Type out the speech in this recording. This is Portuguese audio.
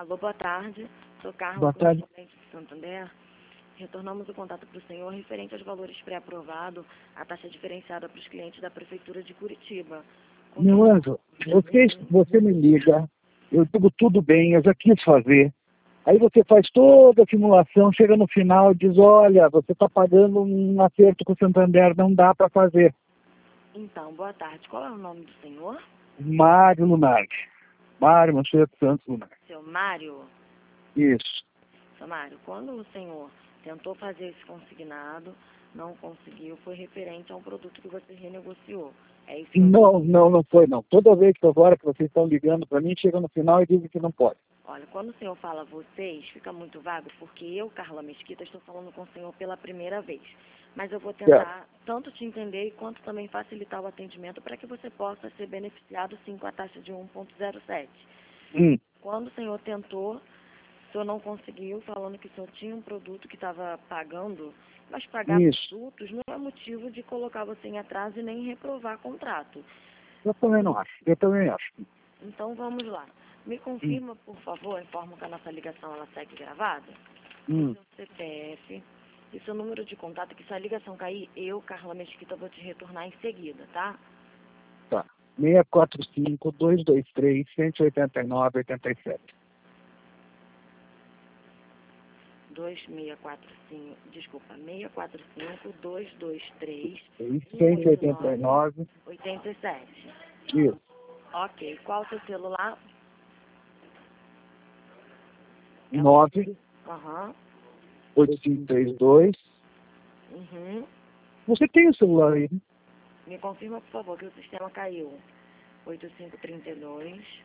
Alô, boa tarde. Sou Carla, Boa tarde. correspondente do Santander. Retornamos o contato para o senhor referente aos valores pré-aprovados, a taxa diferenciada para os clientes da Prefeitura de Curitiba. Meu anjo, você me liga, eu digo tudo bem, eu já quis fazer. Aí você faz toda a simulação, chega no final e diz, olha, você está pagando um acerto com o Santander, não dá para fazer. Então, boa tarde. Qual é o nome do senhor? Mário Lunardi. Mário Mancheto Santos Lunardi. Seu Mário? Isso. Seu Mário, quando o senhor tentou fazer esse consignado, não conseguiu, foi referente a um produto que você renegociou. É isso? Não foi não. Toda vez que agora que vocês estão ligando para mim, chega no final e dizem que não pode. Olha, quando o senhor fala vocês, fica muito vago, porque eu, Carla Mesquita, estou falando com o senhor pela primeira vez. Mas eu vou tentar tanto te entender quanto também facilitar o atendimento para que você possa ser beneficiado sim com a taxa de 1,07. Quando o senhor tentou, o senhor não conseguiu, falando que o senhor tinha um produto que estava pagando, mas pagar produtos não é motivo de colocar você em atraso e nem reprovar contrato. Eu também não acho. Eu também acho. Então vamos lá. Me confirma, por favor, informo que a nossa ligação ela segue gravada. Seu CPF e seu número de contato, que se a ligação cair, eu, Carla Mesquita, vou te retornar em seguida, tá? Tá. 645-223-189-87. 2645, desculpa, 645-223-189-87. 189. Isso. Ok, qual o seu celular? 9 Aham. 8532. Você tem o celular aí, né? Me confirma, por favor, que o sistema caiu. 8532.